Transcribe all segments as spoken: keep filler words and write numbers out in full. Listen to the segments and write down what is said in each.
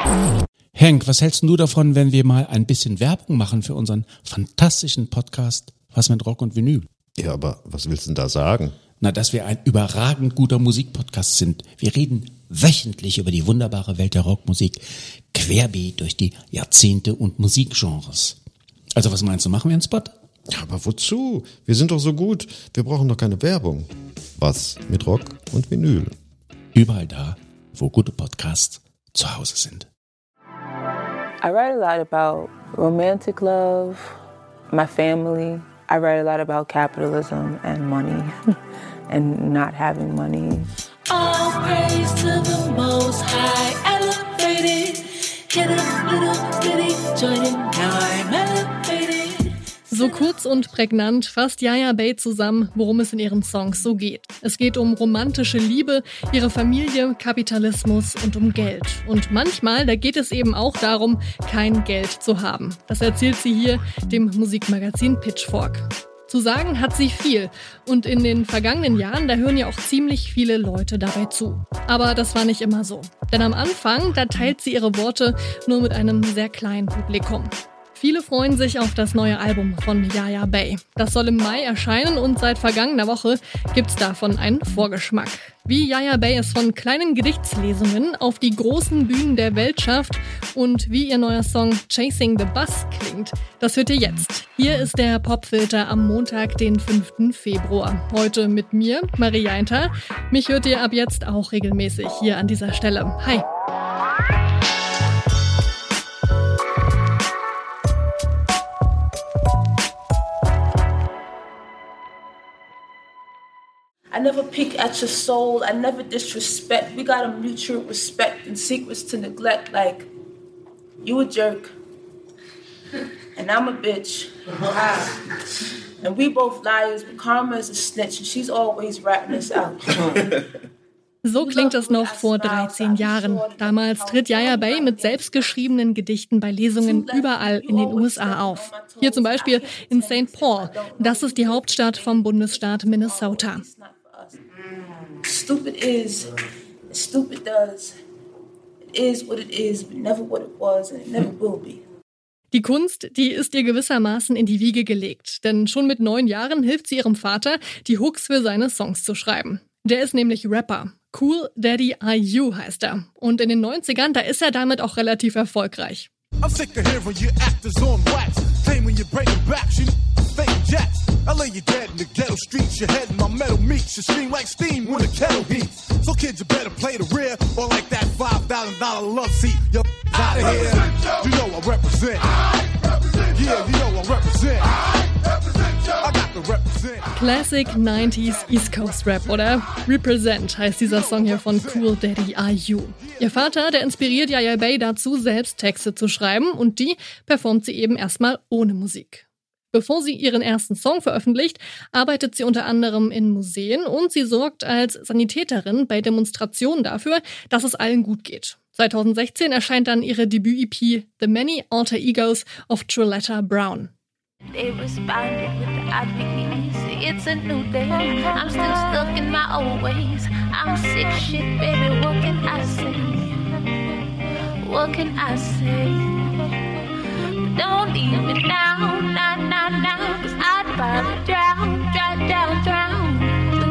Henk, was hältst du davon, wenn wir mal ein bisschen Werbung machen für unseren fantastischen Podcast Was mit Rock und Vinyl? Ja, aber was willst du denn da sagen? Na, dass wir ein überragend guter Musikpodcast sind. Wir reden wöchentlich über die wunderbare Welt der Rockmusik, querbeet durch die Jahrzehnte und Musikgenres. Also was meinst du, machen wir einen Spot? Ja, aber wozu? Wir sind doch so gut. Wir brauchen doch keine Werbung. Was mit Rock und Vinyl? Überall da, wo gute Podcasts zu Hause sind. I write a lot about romantic love, my family. I write a lot about capitalism and money and not having money. All praise to the Most High, elevated, hit a little bitty joint and now I'm elevated. So kurz und prägnant fasst Yaya Bey zusammen, worum es in ihren Songs so geht. Es geht um romantische Liebe, ihre Familie, Kapitalismus und um Geld. Und manchmal, da geht es eben auch darum, kein Geld zu haben. Das erzählt sie hier dem Musikmagazin Pitchfork. Zu sagen hat sie viel und in den vergangenen Jahren, da hören ja auch ziemlich viele Leute dabei zu. Aber das war nicht immer so. Denn am Anfang, da teilt sie ihre Worte nur mit einem sehr kleinen Publikum. Viele freuen sich auf das neue Album von Yaya Bey. Das soll im Mai erscheinen und seit vergangener Woche gibt's davon einen Vorgeschmack. Wie Yaya Bey es von kleinen Gedichtslesungen auf die großen Bühnen der Welt schafft und wie ihr neuer Song Chasing the Bus klingt, das hört ihr jetzt. Hier ist der Popfilter am Montag, den fünften Februar. Heute mit mir, Maria Einter. Mich hört ihr ab jetzt auch regelmäßig hier an dieser Stelle. Hi! I never pick at your soul, I never disrespect. We got a mutual respect and secrets to neglect. Like, you a jerk, and I'm a bitch. And we both liars, but Karma is a snitch, and she's always ratting us out. So klingt es noch vor dreizehn Jahren. Damals tritt Yaya Bey mit selbstgeschriebenen Gedichten bei Lesungen überall in den U S A auf. Hier zum Beispiel in Saint Paul. Das ist die Hauptstadt vom Bundesstaat Minnesota. Stupid is, stupid does. It is what it is, but never what it was, and it never will be. Die Kunst, die ist ihr gewissermaßen in die Wiege gelegt. Denn schon mit neun Jahren hilft sie ihrem Vater, die Hooks für seine Songs zu schreiben. Der ist nämlich Rapper. Cool Daddy I U heißt er. Und in den neunzigern, da ist er damit auch relativ erfolgreich. I'm sick of hearing your actors on wax, claiming you're breaking backs, you fake jacks. I lay you dead in the ghetto streets, your head in my metal meats, you steam like steam when the kettle heats. So kids, you better play the rear, or like that five thousand dollar love seat, you're out of here. You know I represent, yeah, you know I represent, I got to represent. Classic nineties East Coast Rap, oder? Represent heißt dieser Song hier von Cool Daddy I U. Ihr Vater, der inspiriert Yaya Bey dazu, selbst Texte zu schreiben und die performt sie eben erstmal ohne Musik. Bevor sie ihren ersten Song veröffentlicht, arbeitet sie unter anderem in Museen und sie sorgt als Sanitäterin bei Demonstrationen dafür, dass es allen gut geht. zweitausendsechzehn erscheint dann ihre Debüt-E P The Many Alter Egos of Trilletta Brown. They responded with the obvious. It's a new day. I'm still stuck in my old ways. I'm sick shit, baby. What can I say? What can I say? Don't leave me now, now, now, now. Cause I'd probably drown, drown, drown, drown.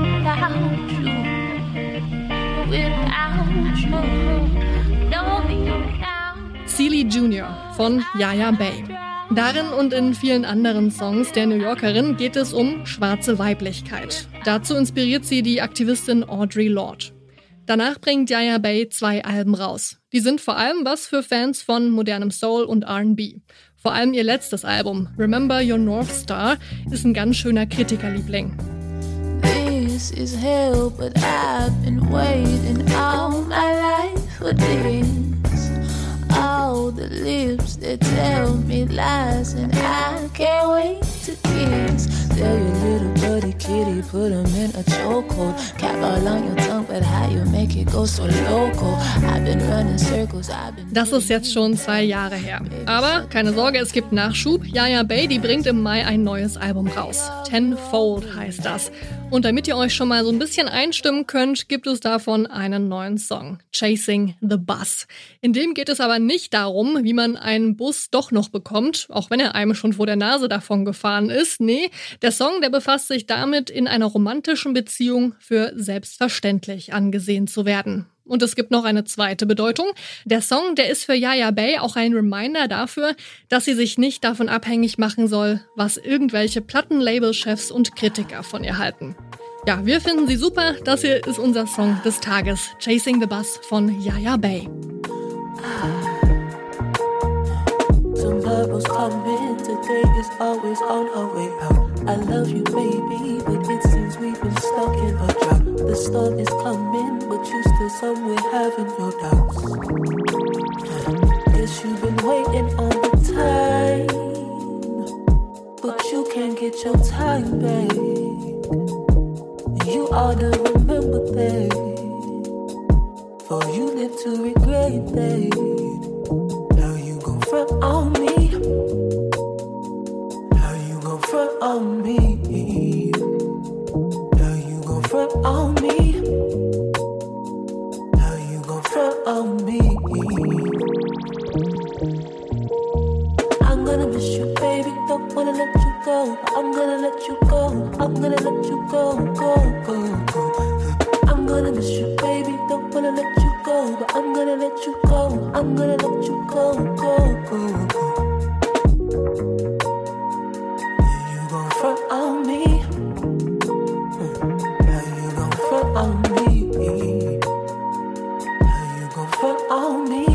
Without you, without you. Don't leave me now. Celie Junior von Yaya Bey. Darin und in vielen anderen Songs der New Yorkerin geht es um schwarze Weiblichkeit. Dazu inspiriert sie die Aktivistin Audre Lorde. Danach bringt Yaya Bey zwei Alben raus. Die sind vor allem was für Fans von modernem Soul und R and B. Vor allem ihr letztes Album, Remember Your North Star, ist ein ganz schöner Kritikerliebling. This is hell, but I've been waiting all my life for this. All the lips that tell me lies, and I can't wait to kiss. Tell your little buddy dirty kitty, put him in a chokehold. Cap all on your tongue, but how you make it go so loco? I've been running circles, I've been... Das ist jetzt schon zwei Jahre her. Aber keine Sorge, es gibt Nachschub. Yaya Bay, die bringt im Mai ein neues Album raus. Tenfold heißt das. Und damit ihr euch schon mal so ein bisschen einstimmen könnt, gibt es davon einen neuen Song, Chasing the Bus. In dem geht es aber nicht darum, wie man einen Bus doch noch bekommt, auch wenn er einem schon vor der Nase davon gefahren ist. Nee, der Song, der befasst sich damit, in einer romantischen Beziehung für selbstverständlich angesehen zu werden. Und es gibt noch eine zweite Bedeutung. Der Song, der ist für Yaya Bay auch ein Reminder dafür, dass sie sich nicht davon abhängig machen soll, was irgendwelche Plattenlabelchefs und Kritiker von ihr halten. Ja, wir finden sie super. Das hier ist unser Song des Tages, Chasing the Bus von Yaya Bay. Some levels come in, today is always on our way out. I love you, baby, but it seems we've been stuck in a drought. The storm is coming, but you still somewhere having your doubts. Guess you've been waiting all the time, but you can't get your time back. You ought to remember that, for you live to regret that. How you gon' front on me? How you gon' front on me? How you gon' front on me? How you gon' front on me? I'm gonna miss you, baby, don't wanna let you go. I'm gonna let you go, I'm gonna let you go, go, go, go. I'm gonna miss you, baby, don't wanna let you go. But I'm gonna let you go, I'm gonna let you go, go, go, go. You gon' front on me? How you gon' front on me? How you gon' front on me?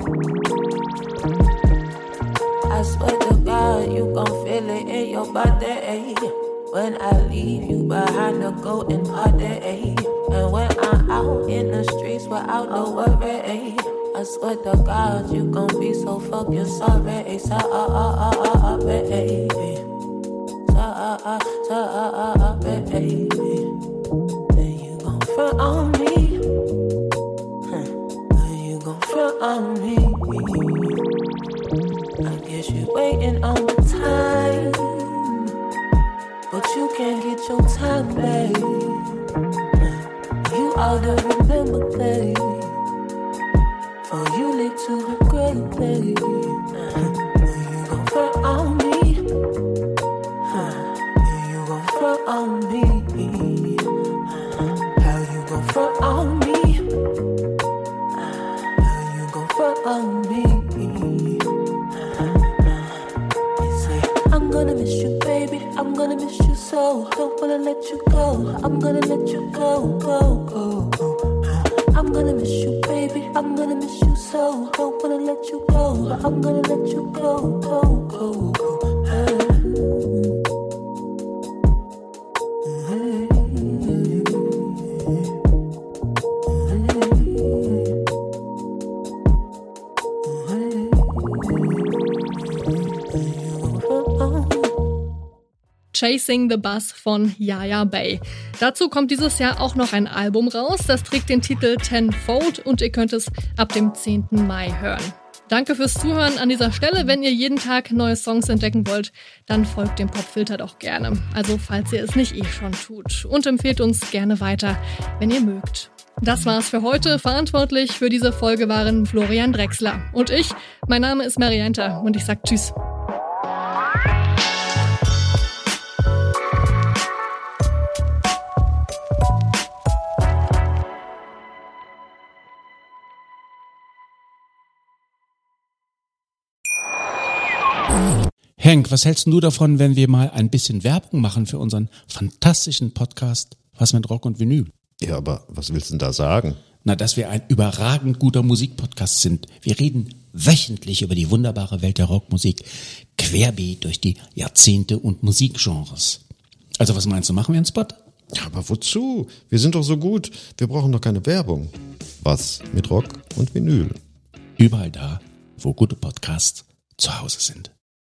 I swear to God, you gon' feel it in your body. When I leave you behind to go and party. And when I'm out in the streets without no worry, I swear to God, you gon' be so fucking sorry. Sorry, baby. Sorry, baby. Then you gon' front on me. Then you gon' front on me. I guess you waiting on the time, but you can't get your time back. You ought to remember that, for you live to regret that. You gon' front on me? You gon' front on me? How you gon' front on me? How you gon' front on me? I'm gonna miss you, baby, I'm gonna miss you so. Don't wanna let you go, I'm gonna let you go, go, go, go. I'm gonna miss you, baby, I'm gonna miss you so. Don't wanna let you go, but I'm gonna let you go, go, go, go. Chasing the Bus von Yaya Bay. Dazu kommt dieses Jahr auch noch ein Album raus, das trägt den Titel Tenfold und ihr könnt es ab dem zehnten Mai hören. Danke fürs Zuhören an dieser Stelle. Wenn ihr jeden Tag neue Songs entdecken wollt, dann folgt dem Popfilter doch gerne. Also falls ihr es nicht eh schon tut. Und empfehlt uns gerne weiter, wenn ihr mögt. Das war's für heute. Verantwortlich für diese Folge waren Florian Drexler und ich. Mein Name ist Marianta und ich sag Tschüss. Henk, was hältst du davon, wenn wir mal ein bisschen Werbung machen für unseren fantastischen Podcast Was mit Rock und Vinyl? Ja, aber was willst du denn da sagen? Na, dass wir ein überragend guter Musikpodcast sind. Wir reden wöchentlich über die wunderbare Welt der Rockmusik, querbeet durch die Jahrzehnte und Musikgenres. Also was meinst du, machen wir einen Spot? Ja, aber wozu? Wir sind doch so gut. Wir brauchen doch keine Werbung. Was mit Rock und Vinyl? Überall da, wo gute Podcasts zu Hause sind.